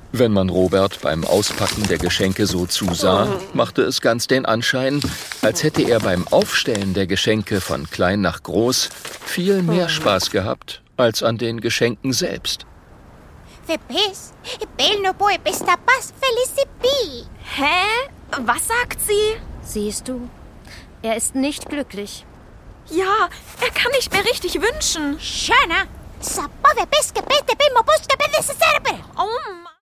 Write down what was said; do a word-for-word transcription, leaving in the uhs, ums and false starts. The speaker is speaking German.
Wenn man Robert beim Auspacken der Geschenke so zusah, machte es ganz den Anschein, als hätte er beim Aufstellen der Geschenke von klein nach groß viel mehr Spaß gehabt als an den Geschenken selbst. Hä? Was sagt sie? Siehst du, er ist nicht glücklich. Ja, er kann nicht mehr richtig wünschen. Shana, sa pove pesche pete bimmo busca per Oh